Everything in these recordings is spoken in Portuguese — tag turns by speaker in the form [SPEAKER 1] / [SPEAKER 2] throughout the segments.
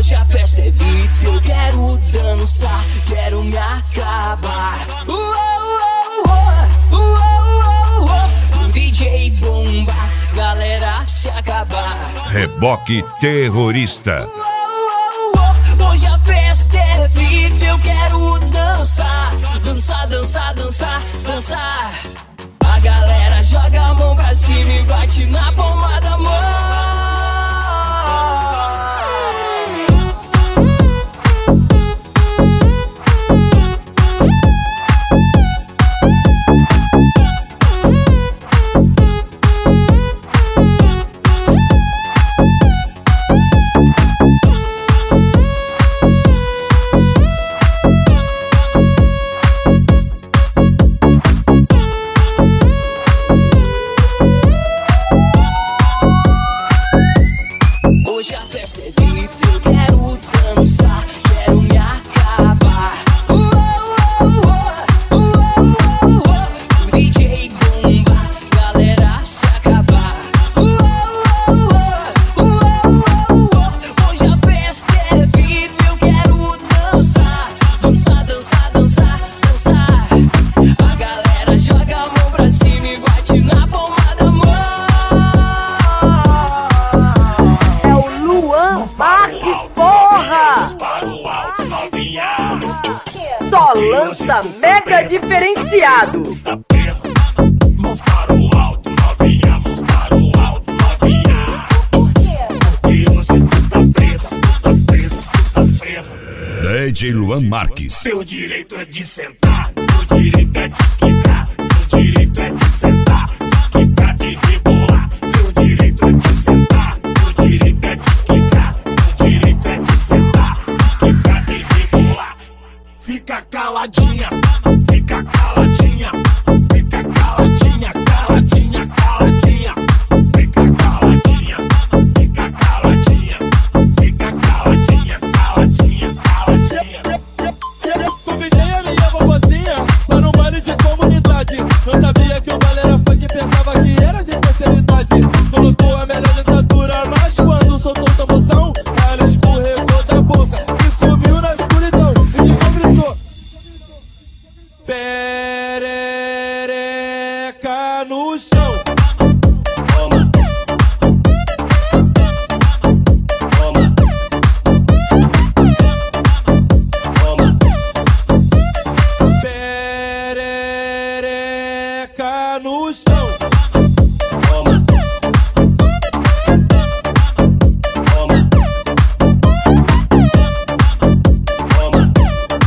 [SPEAKER 1] Hoje a festa é VIP, eu quero dançar, quero me acabar. O DJ bomba, galera se acabar.
[SPEAKER 2] Reboque Terrorista.
[SPEAKER 1] Hoje a festa é VIP, eu quero dançar, dançar, dançar, dançar, dançar. A galera joga a mão pra cima e bate na palma da mão. Hoje a festa é VIP, eu quero dançar, quero me acabar. O DJ bomba, galera se acabar. Hoje a festa é VIP, eu quero dançar, dançar, dançar, dançar, dançar. A galera joga a mão pra cima e bate na palma da mão.
[SPEAKER 3] Marques, porra! Só lança mega diferenciado.
[SPEAKER 4] Mãos para o alto, novinha, mãos para o alto, novinha. Por quê? Porque hoje tu tá presa, tu tá presa, tu tá presa.
[SPEAKER 2] DJ Luan Marques.
[SPEAKER 4] Seu direito é de sentar, meu direito é de quicar, meu direito é de sentar, de quicar, de rebolar. Meu direito é de sentar, meu direito é de quicar, meu direito é de sentar, de quicar, de rebolar. Fica caladinha, fica caladinha, fica caladinha, caladinha, caladinha. Fica caladinha, fica caladinha, fica caladinha, caladinha, caladinha.
[SPEAKER 5] Convidei a minha vovozinha para um baile de comunidade. Não sabia que o baile era funk, pensava que era de terceira idade. Colocou a melhor ditadura, mas quando soltou o tamborzão, ela escorregou da boca e sumiu na escuridão. E ficou gritou: perereca no chão.
[SPEAKER 4] Toma, toma, toma.
[SPEAKER 5] Perereca no chão.
[SPEAKER 4] Toma, toma, toma,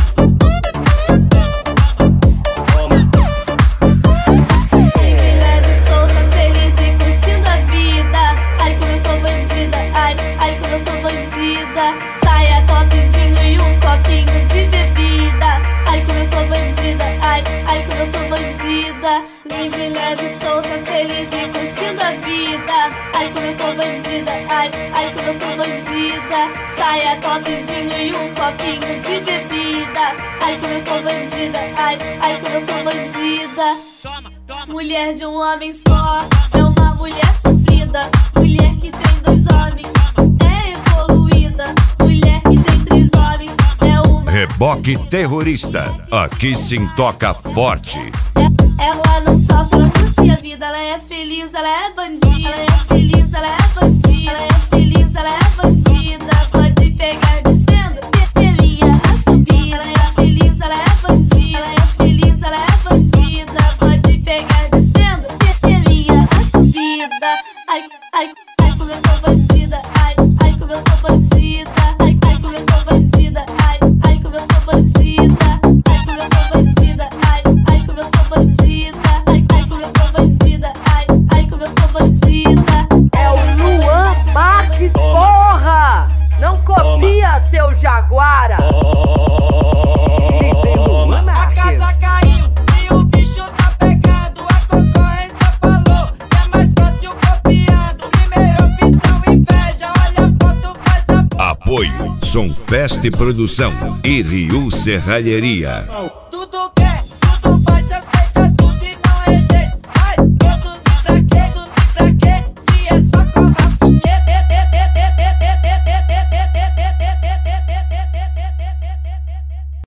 [SPEAKER 4] toma.
[SPEAKER 6] Sempre leve, solta, feliz e curtindo a vida. Ai, como eu tô bandida, ai, como eu tô bandida. Saia, topzinho e um copinho de bebida. Ai, como eu tô bandida, ai, como eu tô bandida. Livre, leve, solta, feliz e curtindo a vida. Ai, como eu tô bandida, ai, como eu tô bandida. Saia, topzinho e um copinho de bebida. Ai, como eu tô bandida, ai, como eu tô bandida. Mulher de um homem só é uma mulher sofrida. Mulher que tem dois homens é evoluída. Mulher que tem três homens é uma.
[SPEAKER 2] Reboque Terrorista. Aqui se toca forte.
[SPEAKER 6] Ela não sofre, ela curte a vida. Ela é feliz, ela é bandida. Ela é feliz, ela é bandida. Ela é feliz, ela é bandida. Pode pegar descendo, que minha a subir. Ela é feliz, ela é bandida. Ela é feliz, ela é bandida. Pode pegar descendo, que minha a subida. Ai, como eu tô bandida. Ai, como eu tô bandida. Ai, como eu tô bandida. Ai, como eu tô bandida. Ai, como eu tô bandida. Ai, como eu tô bandida. Ai, como eu tô bandida. Ai, como eu tô bandida.
[SPEAKER 3] É o Luan Marques, porra! Não copia, seu Jaguara! DJ Luan
[SPEAKER 1] A
[SPEAKER 3] Marques.
[SPEAKER 1] casa caiu e o bicho tá pegando. A concorrência falou que é mais fácil copiando. Primeira opção, inveja. Olha a foto, faz a.
[SPEAKER 2] Apoio Som Fest Produção e Rio Serralheria.